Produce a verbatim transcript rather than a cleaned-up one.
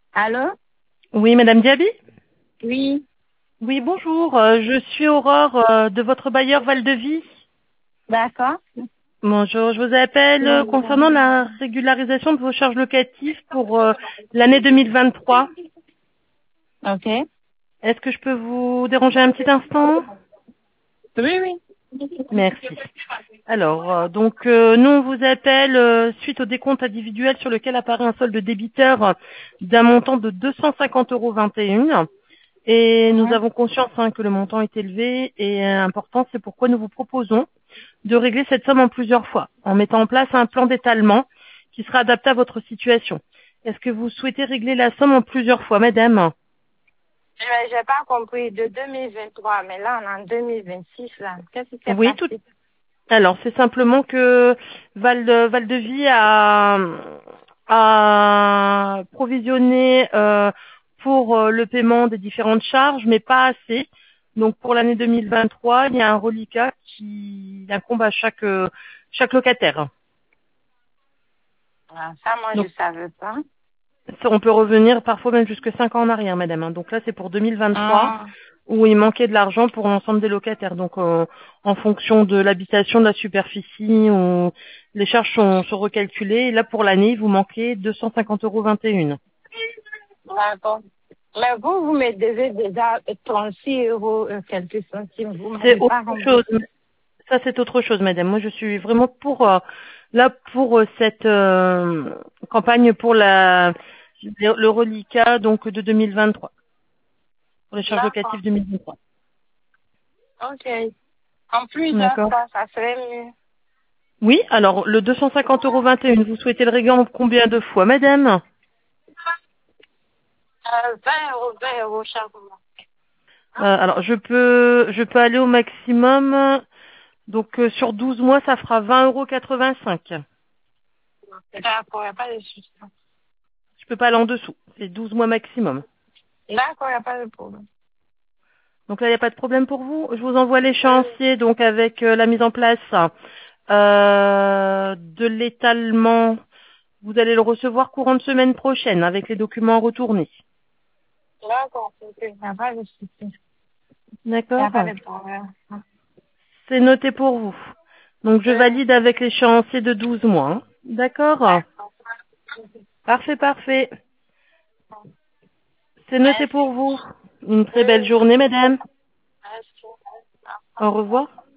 Allô? Oui, Madame Diaby. Oui, Oui, bonjour. euh, je suis Aurore euh, de votre bailleur Val-de-Vie. d'accord. Bonjour, je vous appelle euh, concernant la régularisation de vos charges locatives pour euh, l'année deux mille vingt-trois. Ok. Est-ce que je peux vous déranger un petit instant? Oui, oui. Merci. Alors, euh, donc, euh, nous, on vous appelle euh, suite au décompte individuel sur lequel apparaît un solde débiteur euh, d'un montant de deux cent cinquante euros vingt et un. Et nous Mhm. avons conscience hein, que le montant est élevé et euh, important. C'est pourquoi nous vous proposons de régler cette somme en plusieurs fois, en mettant en place un plan d'étalement qui sera adapté à votre situation. Est-ce que vous souhaitez régler la somme en plusieurs fois, madame? Mais j'ai pas compris de deux mille vingt-trois, mais là, on est en deux mille vingt-six, là. Qu'est-ce qui s'est Oui, tout. passé? Alors, c'est simplement que Val de, Val de Vie a, a provisionné euh, pour euh, le paiement des différentes charges, mais pas assez. Donc, pour l'année deux mille vingt-trois, il y a un reliquat qui incombe à chaque, euh, chaque locataire. Ah, ça, moi, je Donc, savais pas. ça, on peut revenir parfois même jusque cinq ans en arrière, madame, hein. Donc là, c'est pour deux mille vingt-trois, Ah, où il manquait de l'argent pour l'ensemble des locataires. Donc, euh, en fonction de l'habitation, de la superficie, on- les charges sont, sont recalculées. Et là, pour l'année, il vous manquait deux cent cinquante euros vingt et un. d'accord. Mais vous, vous me devez déjà trente-six euros euh, quelques centimes. Vous C'est m'avez autre pas chose. remboursé. Ça, c'est autre chose, madame. Moi, je suis vraiment pour euh, là pour euh, cette euh, campagne pour la le, le reliquat donc de deux mille vingt-trois, pour les charges D'accord. locatives deux mille vingt-trois. Ok. En plusieurs D'accord. fois, ça serait mieux. Oui, alors le deux cent cinquante euros vingt et un, vous souhaitez le régler en combien de fois, madame? Euh, vingt euros, vingt euros chaque mois. Euh, alors je peux je peux aller au maximum. Donc euh, sur douze mois, ça fera vingt euros quatre-vingt-cinq. D'accord, il n'y a pas de souci. Je peux pas aller en dessous. C'est douze mois maximum. D'accord, il n'y a pas de problème. Donc là, il n'y a pas de problème pour vous. Je vous envoie l'échéancier donc avec euh, la mise en place euh, de l'étalement. Vous allez le recevoir courant de semaine prochaine avec les documents retournés. D'accord, ok. Il n'y a pas de souci. Il n'y D'accord? a pas de problème. C'est noté pour vous. Donc je Euh, valide avec l'échéancier de douze mois. hein. D'accord? D'accord. Parfait, parfait. C'est noté Merci. pour vous. Une très belle Euh, journée, madame. Merci. Au revoir.